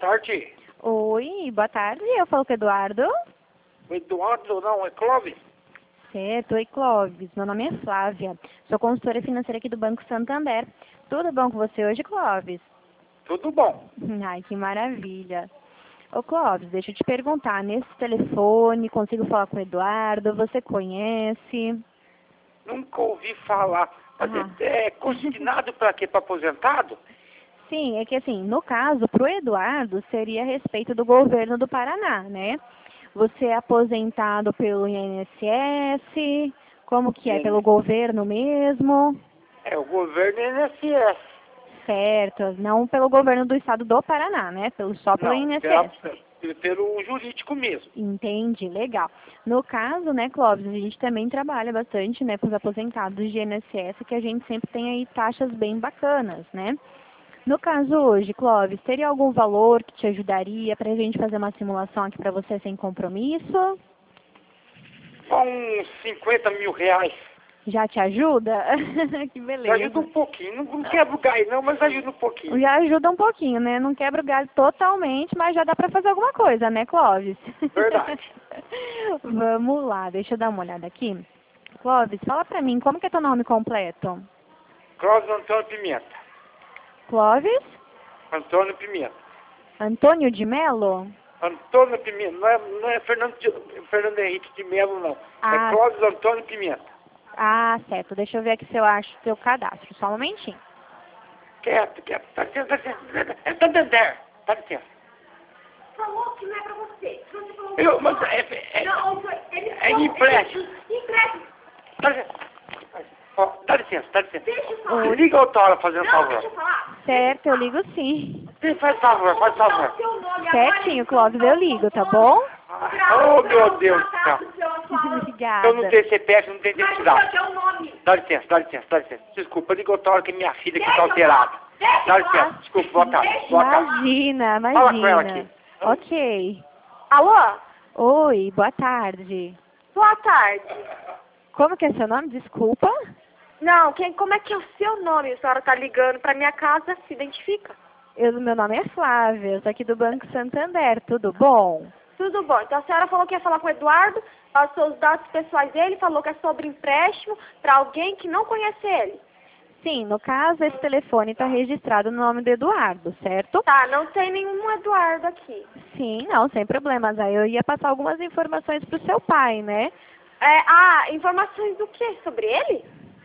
tarde. Oi, boa tarde. Eu falo com o Eduardo. O Eduardo não, é Clóvis. Certo, oi Clóvis. Meu nome é Flávia. Sou consultora financeira aqui do Banco Santander. Tudo bom com você hoje, Clóvis? Tudo bom. Ai, que maravilha. Ô Clóvis, deixa eu te perguntar, nesse telefone, consigo falar com o Eduardo? Você conhece? Nunca ouvi falar. Mas Ah. é consignado para quê? Para aposentado? Sim, é que assim, no caso, para o Eduardo, seria a respeito do governo do Paraná, né? Você é aposentado pelo INSS? Como que é? Pelo governo mesmo? É o governo INSS. Certo, não pelo governo do estado do Paraná, né? Só pelo Não, INSS. pelo jurídico mesmo. Entendi, legal. No caso, né, Clóvis, a gente também trabalha bastante, né, com os aposentados de INSS, que a gente sempre tem aí taxas bem bacanas, né? No caso hoje, Clóvis, teria algum valor que te ajudaria para a gente fazer uma simulação aqui para você sem compromisso? Só uns 50 mil reais. Já te ajuda? Que Ajuda beleza. um pouquinho. Não quebra o gás não, mas ajuda um pouquinho. Já ajuda um pouquinho, né? Não quebra o galho totalmente, mas já dá para fazer alguma coisa, né, Clóvis? Verdade. Vamos lá, deixa eu dar uma olhada aqui. Clóvis, fala pra mim, como que é teu nome completo? Clóvis Antônio Pimenta. Clóvis? Antônio Pimenta. Antônio de Melo? Antônio Pimenta. Não é Fernando Henrique de Melo, não. É Ah, Clóvis Antônio Pimenta. certo. Deixa eu ver aqui se eu acho teu cadastro. Só um momentinho. Quieto. Dá licença, dá licença. É Santander. Dá licença. Falou que não é pra você. Você falou Mas não, ele é empréstimo. Empréstimo. Dá licença. Ó, dá licença, dá licença. Deixa eu falar. Liga o Tora fazendo Não, favor. deixa eu falar. Certo, eu ligo sim. Sim, faz favor, faz Dá favor. o seu nome Certinho, agora, Clóvis, eu ligo, tá bom? Oh, meu Deus do céu. Obrigada. Eu não tenho CPF, não tenho Mas identidade. o seu nome. Dá licença, dá licença, dá licença. Desculpa, liga o Tora que minha filha que tá alterada. Dá licença, desculpa, boa tarde. Boa tarde. Imagina, imagina. Fala com ela aqui. Ok. Alô? Oi, boa tarde. Boa tarde. Como que é seu nome? Desculpa. Não, como é que é o seu nome? A senhora tá ligando pra minha casa, se identifica. Meu nome é Flávia, eu sou aqui do Banco Santander, tudo bom? Tudo bom. Então a senhora falou que ia falar com o Eduardo, passou os dados pessoais dele, falou que é sobre empréstimo para alguém que não conhece ele. Sim, no caso, esse telefone está registrado no nome do Eduardo, certo? Tá, não tem nenhum Eduardo aqui. Sim, não, sem problemas. Aí eu ia passar algumas informações para o seu pai, né? Informações do quê? Sobre ele?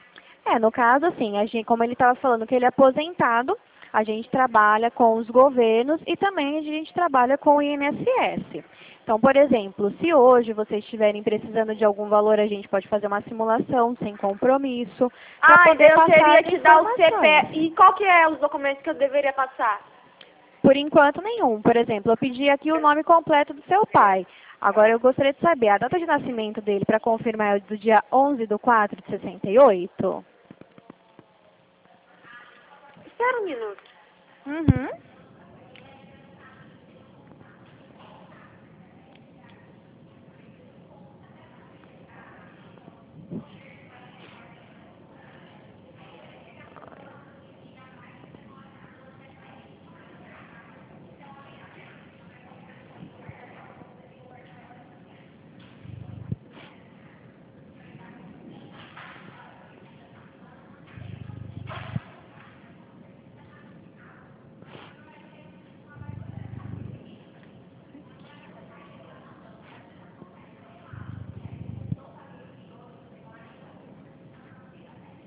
No caso, assim, como ele estava falando que ele é aposentado, a gente trabalha com os governos e também a gente trabalha com o INSS. Então, por exemplo, se hoje vocês estiverem precisando de algum valor, a gente pode fazer uma simulação sem compromisso, para poder eu passar teria as que dar o informações. CPF. E qual que é os documentos que eu deveria passar? Por enquanto, nenhum. Por exemplo, eu pedi aqui o nome completo do seu pai. Agora, eu gostaria de saber a data de nascimento dele para confirmar é do dia 11/4/68. Espera um minuto. Uhum.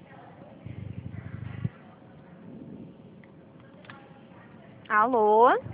Alô?